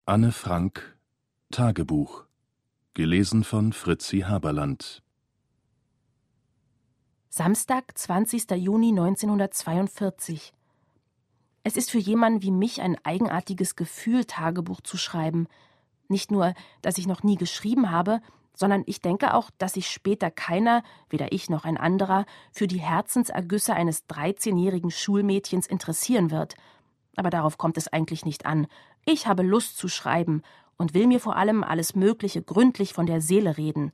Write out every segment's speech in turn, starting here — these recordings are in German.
Anne Frank, Tagebuch. Gelesen von Fritzi Haberland. Samstag, 20. Juni 1942. Es ist für jemanden wie mich ein eigenartiges Gefühl, Tagebuch zu schreiben. Nicht nur, dass ich noch nie geschrieben habe, sondern ich denke auch, dass sich später keiner, weder ich noch ein anderer, für die Herzensergüsse eines 13-jährigen Schulmädchens interessieren wird. Aber darauf kommt es eigentlich nicht an. Ich habe Lust zu schreiben und will mir vor allem alles Mögliche gründlich von der Seele reden.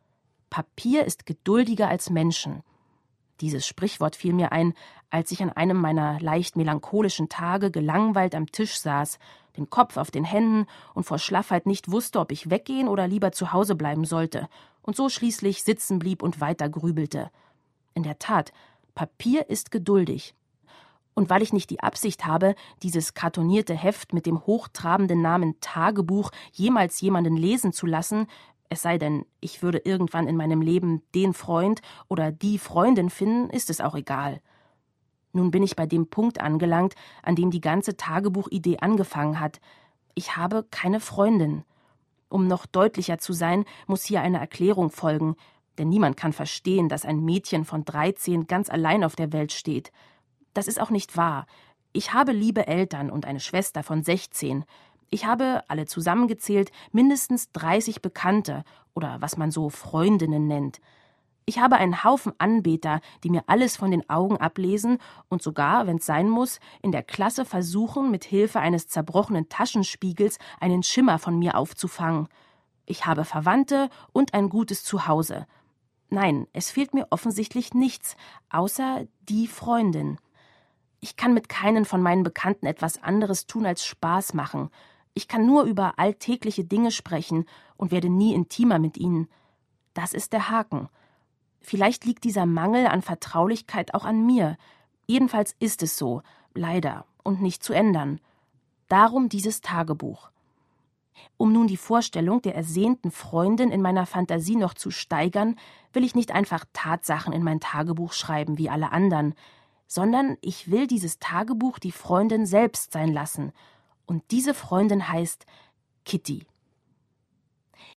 Papier ist geduldiger als Menschen. Dieses Sprichwort fiel mir ein, als ich an einem meiner leicht melancholischen Tage gelangweilt am Tisch saß, den Kopf auf den Händen und vor Schlaffheit nicht wusste, ob ich weggehen oder lieber zu Hause bleiben sollte, und so schließlich sitzen blieb und weiter grübelte. In der Tat, Papier ist geduldig. Und weil ich nicht die Absicht habe, dieses kartonierte Heft mit dem hochtrabenden Namen Tagebuch jemals jemanden lesen zu lassen, es sei denn, ich würde irgendwann in meinem Leben den Freund oder die Freundin finden, ist es auch egal. Nun bin ich bei dem Punkt angelangt, an dem die ganze Tagebuchidee angefangen hat. Ich habe keine Freundin. Um noch deutlicher zu sein, muss hier eine Erklärung folgen, denn niemand kann verstehen, dass ein Mädchen von 13 ganz allein auf der Welt steht. Das ist auch nicht wahr. Ich habe liebe Eltern und eine Schwester von 16. Ich habe, alle zusammengezählt, mindestens 30 Bekannte oder was man so Freundinnen nennt. Ich habe einen Haufen Anbeter, die mir alles von den Augen ablesen und sogar, wenn es sein muss, in der Klasse versuchen, mit Hilfe eines zerbrochenen Taschenspiegels einen Schimmer von mir aufzufangen. Ich habe Verwandte und ein gutes Zuhause. Nein, es fehlt mir offensichtlich nichts, außer die Freundin. Ich kann mit keinen von meinen Bekannten etwas anderes tun als Spaß machen. Ich kann nur über alltägliche Dinge sprechen und werde nie intimer mit ihnen. Das ist der Haken. Vielleicht liegt dieser Mangel an Vertraulichkeit auch an mir. Jedenfalls ist es so, leider, und nicht zu ändern. Darum dieses Tagebuch. Um nun die Vorstellung der ersehnten Freundin in meiner Fantasie noch zu steigern, will ich nicht einfach Tatsachen in mein Tagebuch schreiben wie alle anderen, sondern ich will dieses Tagebuch die Freundin selbst sein lassen. Und diese Freundin heißt Kitty.